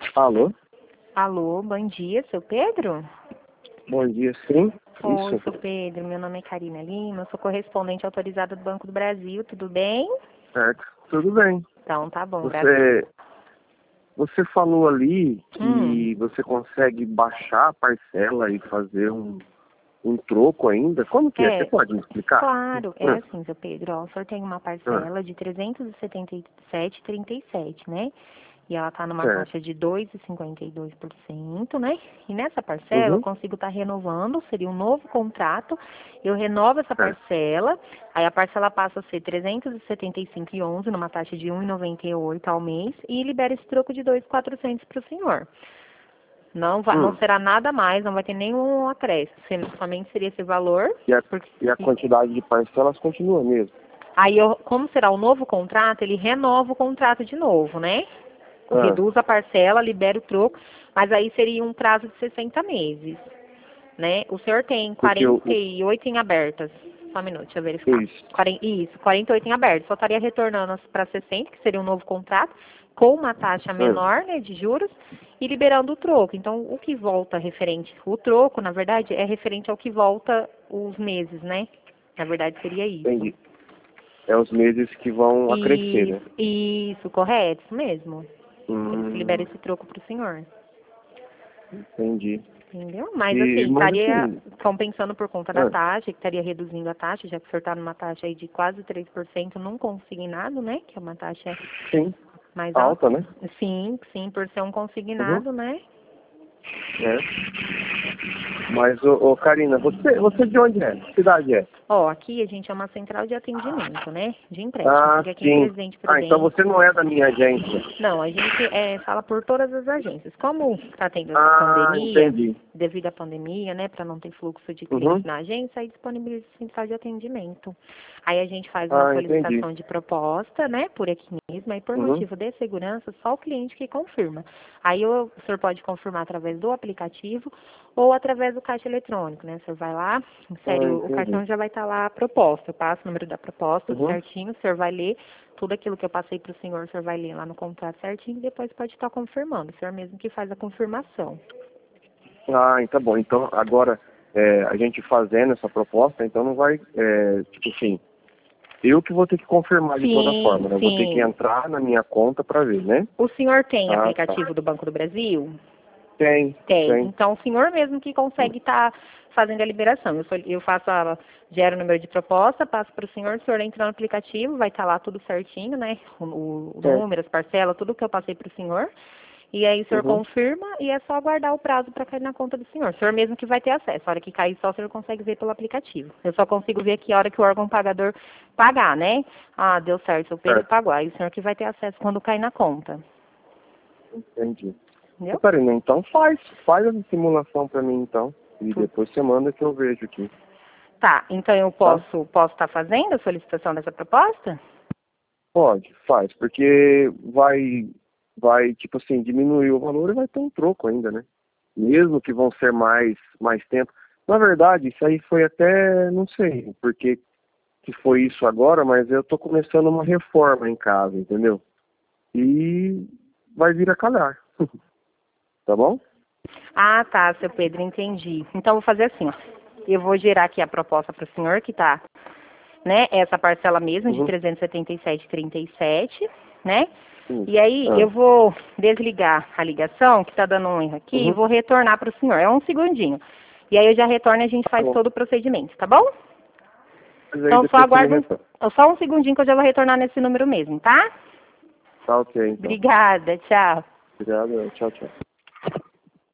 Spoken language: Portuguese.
Alô? Alô, bom dia, seu Pedro? Bom dia, sim. Oi, Isso. seu Pedro, meu nome é Karina Lima, eu sou correspondente autorizada do Banco do Brasil, tudo bem? Certo. Tudo bem. Então tá bom, graças. Você falou ali Hum, que você consegue baixar a parcela e fazer um troco ainda. Como que é? Você é, pode me explicar? claro, é Hum, assim, seu Pedro, ó, o senhor tem uma hum, parcela de 377,37, né? E ela tá numa certo. taxa de 2,52%, né? E nessa parcela eu Uhum, consigo estar renovando, seria um novo contrato, eu renovo essa certo. parcela, aí a parcela passa a ser 375,11 numa taxa de 1,98 ao mês e libera esse troco de 2.400 para o senhor. Não Hum. será nada mais, não vai ter nenhum acréscimo, somente seria esse valor, E a, porque e a quantidade de parcelas continua mesmo? aí, como será o novo contrato, ele renova o contrato de novo, né? Ah, Reduz a parcela, libera o troco, mas aí seria um prazo de 60 meses, né? O senhor tem porque 48 em abertas. Só um minuto, deixa eu verificar. isso. Isso, 48 em abertas. Só estaria retornando para 60, que seria um novo contrato, com uma taxa Hum, menor, né, de juros, e liberando o troco. Então, o que volta referente, o troco, na verdade, é referente ao que volta os meses, né? Na verdade, seria isso. entendi. É os meses que vão a crescer, né? Isso, correto, isso mesmo. Por isso libera Hum, esse troco para o senhor. entendi. Entendeu? Mas assim, Mas estaria assim, compensando por conta da ah, taxa, que estaria reduzindo a taxa, já que o senhor está numa taxa aí de quase 3% num consignado, né? Que é uma taxa sim, mais alta. alta, né? Sim, sim, por ser um Uhum. consignado, né? É. Mas, Karina, você de onde é? Que cidade é? Ó, aqui a gente é uma central de atendimento, né? De empréstimo. Ah, Fica aqui em sim. Presidente Ah, então Prudente. você não é da minha agência. Não, a gente fala por todas as agências. Como está tendo essa Ah, pandemia, entendi. devido à pandemia, né, para não ter fluxo de clientes Uhum. na agência, aí disponibiliza o central de atendimento. Aí a gente faz uma Ah, entendi. solicitação de proposta, né, por aqui mesmo, aí por Uhum. motivo de segurança, só o cliente que confirma. Aí o senhor pode confirmar através do aplicativo ou através do caixa eletrônico, né? O senhor vai lá, insere Ah, o entendi. cartão, já vai estar lá a proposta. Eu passo o número da proposta Uhum. certinho, o senhor vai ler tudo aquilo que eu passei para o senhor vai ler lá no contrato certinho e depois pode estar confirmando. O senhor mesmo que faz a confirmação. Ah, tá bom. Então, agora, a gente fazendo essa proposta, então não vai, tipo assim, eu que vou ter que confirmar de toda Sim, forma, né? Eu vou ter que sim. entrar na minha conta para ver, né? O senhor tem Ah, tá. aplicativo do Banco do Brasil? Tem, Tem. tem. Então, o senhor mesmo que Hum, consegue estar fazendo a liberação. Eu faço gero o número de proposta, passo para o senhor entra no aplicativo, vai estar lá tudo certinho, né? O certo. número, as parcelas, tudo que eu passei para o senhor. E aí o senhor Uhum. confirma e é só aguardar o prazo para cair na conta do senhor. O senhor mesmo que vai ter acesso. A hora que cair só o senhor consegue ver pelo aplicativo. Eu só consigo ver aqui a hora que o órgão pagador pagar, né? Ah, deu certo, o Pedro Certo. pagou. Aí o senhor que vai ter acesso quando cair na conta. Entendi. Entendeu? Karina, então faz a simulação para mim então. E Tu- depois você manda que eu vejo aqui, Tá, então eu tá? posso estar fazendo a solicitação dessa proposta? Pode, faz, porque vai, tipo assim, diminuir o valor e vai ter um troco ainda, né? Mesmo que vão ser mais tempo. Na verdade, isso aí foi até, não sei, porque que foi isso agora, mas eu tô começando uma reforma em casa, entendeu? E vai vir a calhar, tá bom? Ah, tá, seu Pedro, entendi. Então eu vou fazer assim, ó. Eu vou gerar aqui a proposta para o senhor que tá, né? Essa parcela mesmo de Uhum. 377,37, né? Isso. E aí Ah. eu vou desligar a ligação, que está dando um erro aqui, e Uhum. vou retornar para o senhor. É um segundinho. E aí eu já retorno e a gente Tá faz bom. todo o procedimento, tá bom? Mas aí Então só depois você me aguarda retorna. só um segundinho que eu já vou retornar nesse número mesmo, tá? Tá ok, então. Obrigada, tchau. Obrigado. Tchau, tchau.